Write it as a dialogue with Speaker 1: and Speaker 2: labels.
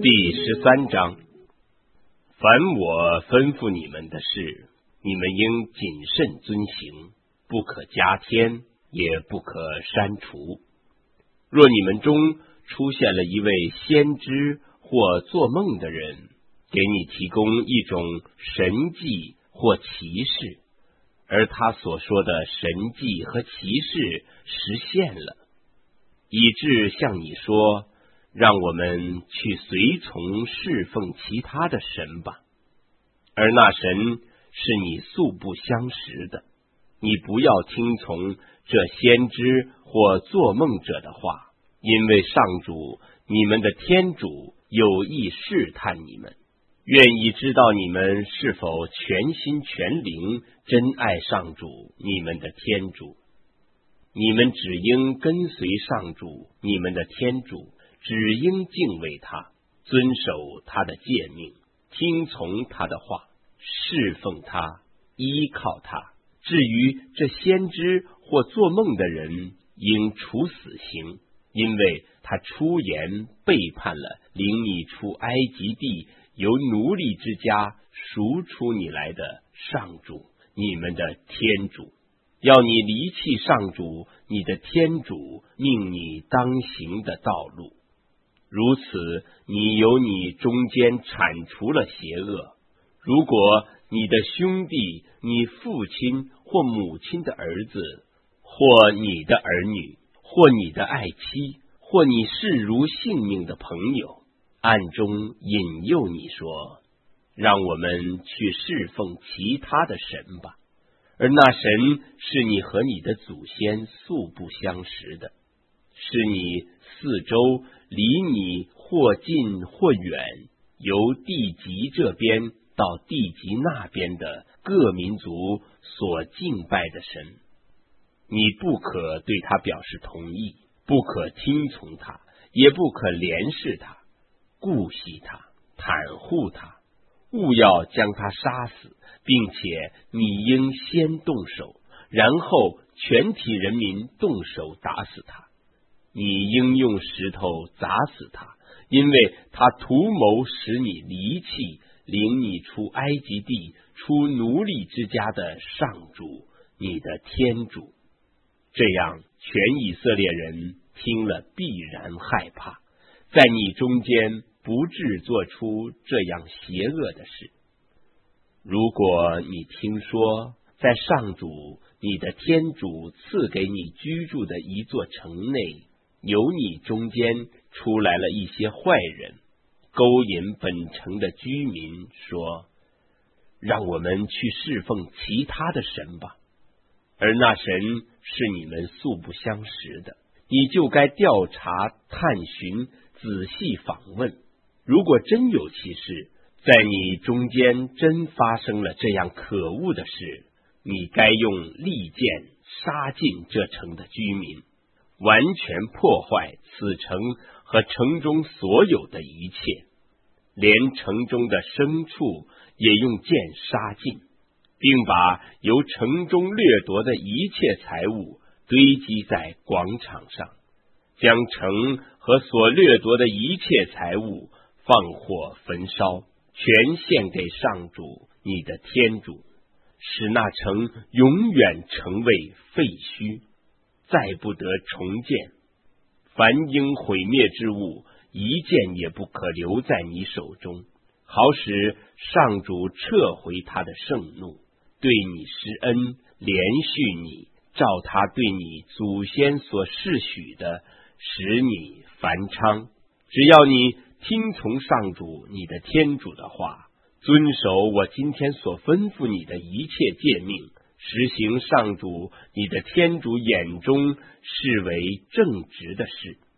Speaker 1: 第13章，凡我吩咐你们的事，你们应谨慎遵行，不可加添，也不可删除。若你们中出现了一位先知或做梦的人，给你提供一种神迹或奇事，而他所说的神迹和奇事实现了，以致向你说，让我们去随从侍奉其他的神吧，而那神是你素不相识的，你不要听从这先知或做梦者的话，因为上主你们的天主有意试探你们，愿意知道你们是否全心全灵真爱上主你们的天主。你们只应跟随上主你们的天主，只应敬畏他，遵守他的诫命，听从他的话，侍奉他，依靠他。至于这先知或做梦的人，应处死刑，因为他出言背叛了领你出埃及地由奴隶之家赎出你来的上主你们的天主，要你离弃上主你的天主命你当行的道路。如此，你由你中间铲除了邪恶。如果你的兄弟、你父亲或母亲的儿子，或你的儿女，或你的爱妻，或你视如性命的朋友，暗中引诱你说，让我们去侍奉其他的神吧，而那神是你和你的祖先素不相识的，是你四周离你或近或远，由地极这边到地极那边的各民族所敬拜的神。你不可对他表示同意，不可听从他，也不可怜视他，顾惜他，袒护他，勿要将他杀死，并且你应先动手，然后全体人民动手打死他。你应用石头砸死他，因为他图谋使你离弃领你出埃及地出奴隶之家的上主你的天主。这样全以色列人听了必然害怕，在你中间不致做出这样邪恶的事。如果你听说在上主你的天主赐给你居住的一座城内，由你中间出来了一些坏人，勾引本城的居民，说，让我们去侍奉其他的神吧，而那神是你们素不相识的，你就该调查探寻，仔细访问。如果真有其事，在你中间真发生了这样可恶的事，你该用利剑杀尽这城的居民，完全破坏此城和城中所有的一切，连城中的牲畜也用剑杀尽，并把由城中掠夺的一切财物堆积在广场上，将城和所掠夺的一切财物放火焚烧，全献给上主你的天主，使那城永远成为废墟，再不得重建。凡应毁灭之物，一件也不可留在你手中，好使上主撤回他的盛怒，对你施恩，怜恤你，照他对你祖先所示许的，使你繁昌。只要你听从上主你的天主的话，遵守我今天所吩咐你的一切诫命，实行上主你的天主眼中视为正直的事。